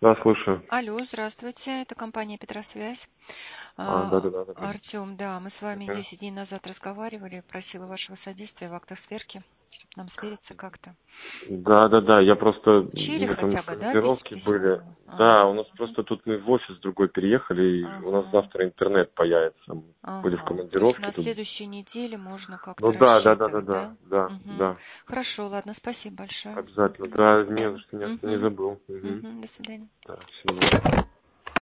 Да, слушаю. Алло, здравствуйте, это компания Петросвязь. Да. Артем, да, мы с вами Мгм. 10 дней назад разговаривали, просила вашего содействия в актах сверки, чтобы нам свериться как-то. Да. Я просто, Получили мы там хотя в бы, да, командировке письмо были. мое? Да, у нас Ага, просто тут мы в офис другой переехали, и у нас ага, завтра интернет появится. Мы были в ага. То есть командировке на тут. следующей неделе можно Ну как-то да, рассчитывать, да? Угу. да. Хорошо, ладно, спасибо большое. Обязательно. Мгм. До Да, не за свидания. что, не Угу. забыл. Мгм. Угу. До свидания. Да, всего доброго.